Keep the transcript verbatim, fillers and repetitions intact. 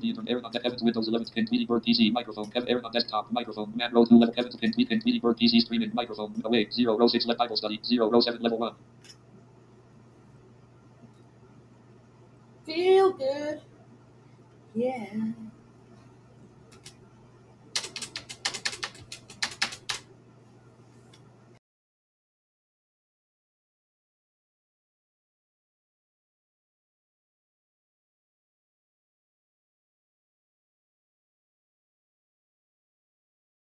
the internet. Aaron on de- Kevin to Windows eleven. Pin Tweety Bird P C. Microphone. Kevin Aaron on desktop. Microphone. Mac row two level. Kevin to pin Tweety pin Tweety Bird P C streaming. Microphone. Away. Zero row six left Bible study. Zero row seven level one. Feel good. Yeah.